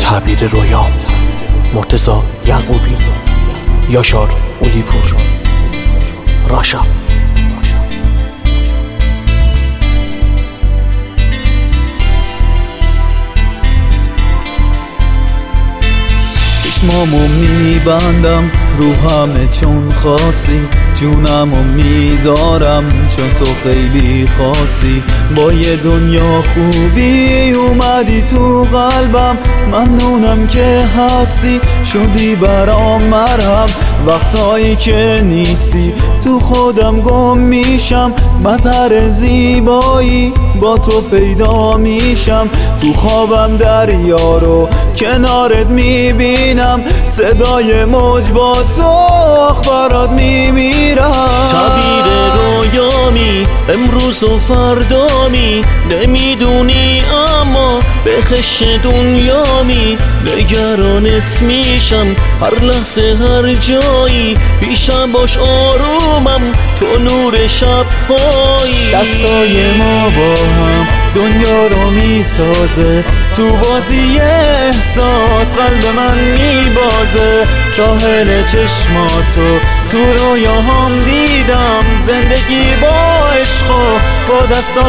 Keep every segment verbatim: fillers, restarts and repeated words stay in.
تعبیر رویام، مرتضی یعقوبی، یاشار اولیپور، راشا. چشمامو میبندم رو همه چون خاصی، جونمو میذارم چون تو خیلی خاصی. با یه دنیا خوبی اومدی تو قلبم، ممنونم که هستی، شدی برام مرهم. وقتایی که نیستی تو خودم گم میشم، مظهر زیبایی با تو پیدا میشم. تو خوابم دریا رو کنارت میبینم، صدای موج با تو اخبارات میمیرم. تعبیر رویامی، امروز و فردامی، نمیدونی اما بهش دنیامی. نگرانت میشم هر لحظه هر جایی، پیشم باش آرومم تو نور شبهایی. دستای ما با هم دنیا رو میسازه، تو بازی احساس قلب من میبازه. ساحل چشماتو تو رویاهام دیدم، زندگی با عشق و با دستات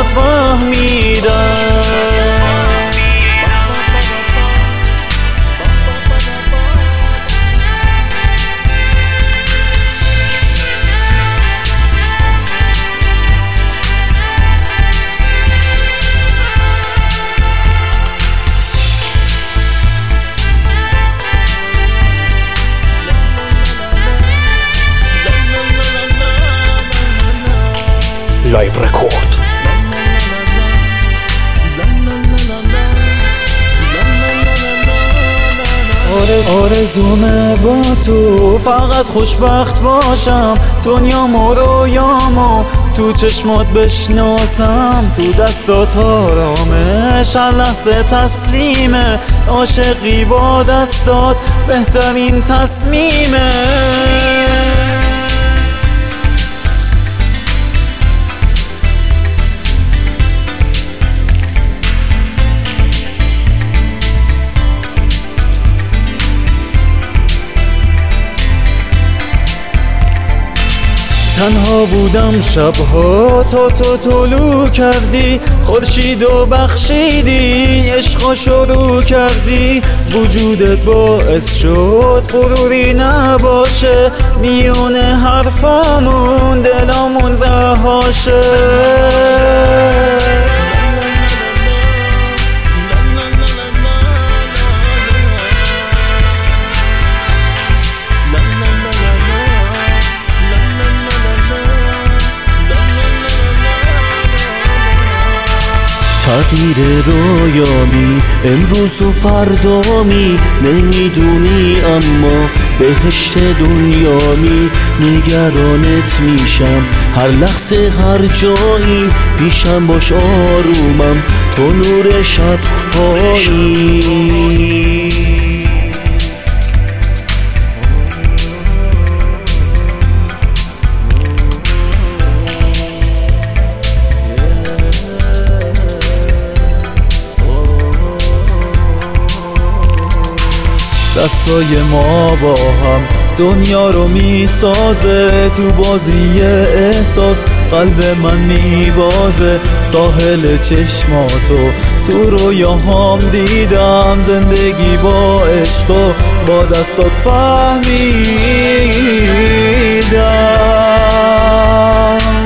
فهمیدم. لایو رکورد. آرزومه با تو فقط خوشبخت باشم، دنیامو رویامو تو چشمات بشناسم. تو دستات آرامش هر لحظه تسلیمه، عاشقی با دستات بهترین تصمیمه. تنها بودم شبها تا تو طلوع کردی، خورشیدو بخشیدی، عشقا شروع کردی. وجودت باعث شد غروری نباشه، میون حرفامون دلامون رهاشه. تعبیر رویامی، امروز و فردامی، نمیدونی اما بهشت دنیامی. نگرانت میشم هر لحظه هر جایی، پیشم باش آرومم تو نور شبهایی. دستای ما با هم دنیا رو میسازه، تو بازی احساس قلب من میبازه. ساحل چشماتو تو رویاهام دیدم، زندگی با عشق و با دستات فهمیدم.